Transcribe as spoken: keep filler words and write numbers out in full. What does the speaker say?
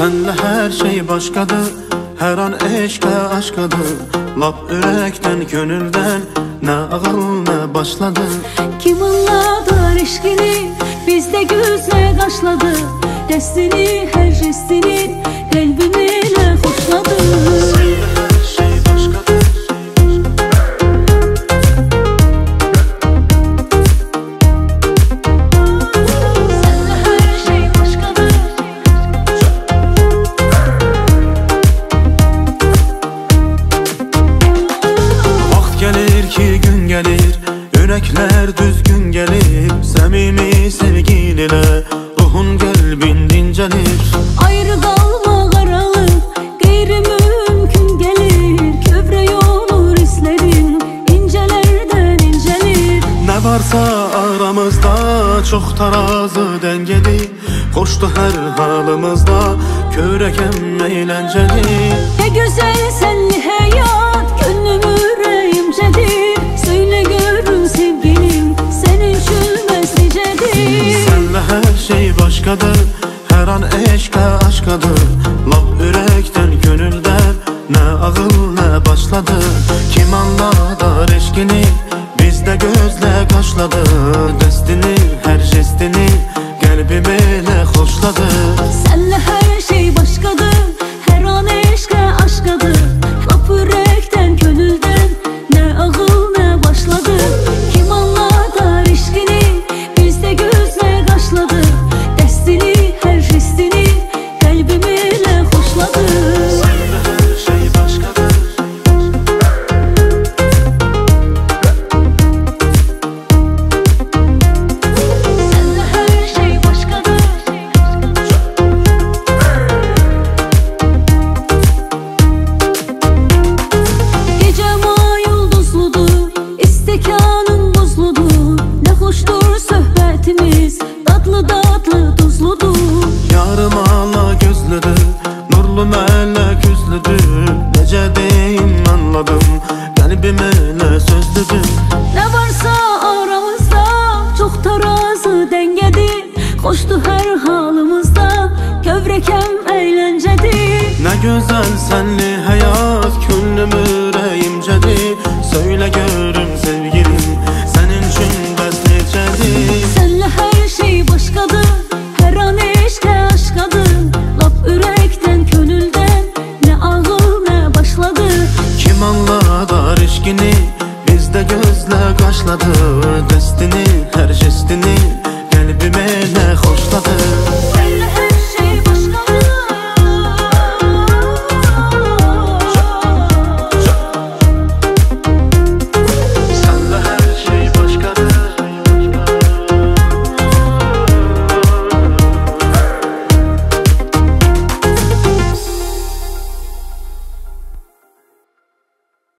Senle her şey başkadır, her an eşke aşkadır. Lap yürekten, gönülden, ne ağıl ne başladı. Kim anladı eşkini, bizde gözle kaşladı. Destini, her jestini, kalbimle hoşladı. Gelir, yürekler düzgün gelir. Samimi sevgiyle ruhun kalbin dincelir. Ayrı kalma karalı, gayri mümkün gelir. Köprü olur hislerin, incelerden incelir. Ne varsa aramızda çok tarazi dengeli. Hoştu her halımızda, körekem eğlenceli. Ne güzel senli hayat, gönlüm yüreğimcedir. Söyle görün sevgilim, senin çülmez nicedir. Senle her şey başkadır, her an eşke aşkadır. Lap yürekten, gönülden, ne ağıl ne başladı. Kim anladı eşkini, bizde gözle kaşladı. Destini, her jestini, kalbimle hoşladı. Senle her şey başkadır, her an eşke aşkadır. Lap yürekten, gönülden, ne ağıl ne başladı. Kim anladı eşkini, bizde gözle kaşladı. Destini, her jestini, kalbimle hoşladı. Senle her şey başkadır. Senle her şey başkadır. Gecem ay yıldızlıdır, istekanım buzludur. Ne hoştur sohbetimiz, tatlı tatlı tuzludur. Yarım ala gözlüdür, nurlu melek yüzlüdür. Nece deyim anladım, kalbimle sözlüdür. Ne varsa aramızda çok tarazi dengedir. Hoştu her halımızda, kövrekem eğlencedir. Ne güzel senli hayat, gönlüm yüreğimcedir. Söyle görüm sevgilim, senin için bəs necedir. Senle her şey başkadır, her an eşke aşkadır. Lap yürekten, gönülden, ne ağıl ne başladı. Kim anladı eşkini, bizde gözle kaşladı.